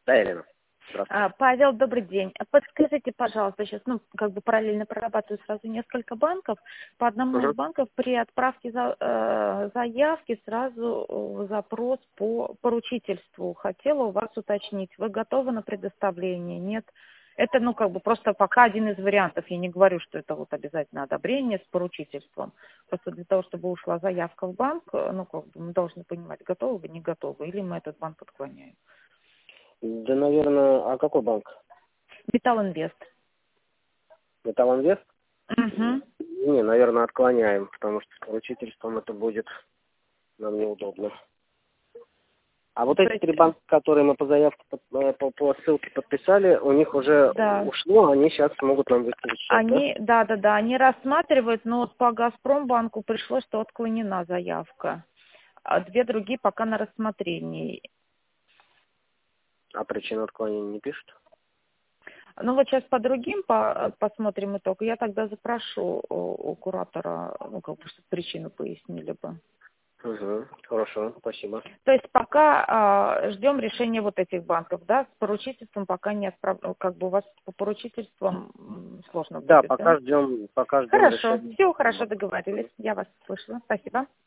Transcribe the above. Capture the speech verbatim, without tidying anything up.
Да, Елена. Здравствуйте. А, Павел, добрый день. А Подскажите, пожалуйста, сейчас, ну, как бы параллельно прорабатываю сразу несколько банков. По одному из Угу. банков при отправке за- э, заявки сразу э, запрос по поручительству. Хотела у вас уточнить, вы готовы на предоставление? Нет? Это, ну, как бы просто пока один из вариантов. Я не говорю, что это вот обязательно одобрение с поручительством. Просто для того, чтобы ушла заявка в банк, э, ну, как бы мы должны понимать, готовы вы, не готовы, или мы этот банк отклоняем. Да, наверное, а какой банк? Металл Инвест. Металлинвест? Угу. Не, наверное, отклоняем, потому что с поручительством это будет нам неудобно. А вот То эти есть, три банка, которые мы по заявке, под- э, по, по ссылке подписали, у них уже да, ушло, они сейчас смогут нам выставить счет, да? они, да, да, да, они рассматривают, но вот по Газпромбанку пришло, что отклонена заявка, а две другие пока на рассмотрении. А причину отклонения не пишут? Ну вот сейчас по другим по- посмотрим итог. Я тогда запрошу у, у куратора, ну как бы, чтобы причину пояснили бы. Угу. Хорошо, спасибо. То есть пока а, ждем решения вот этих банков, да, с поручительством пока не отправ... как бы у вас по поручительствам м, сложно Да, будет, да? пока ждем, пока ждем Хорошо, решения. все хорошо договорились, я вас слышала, спасибо.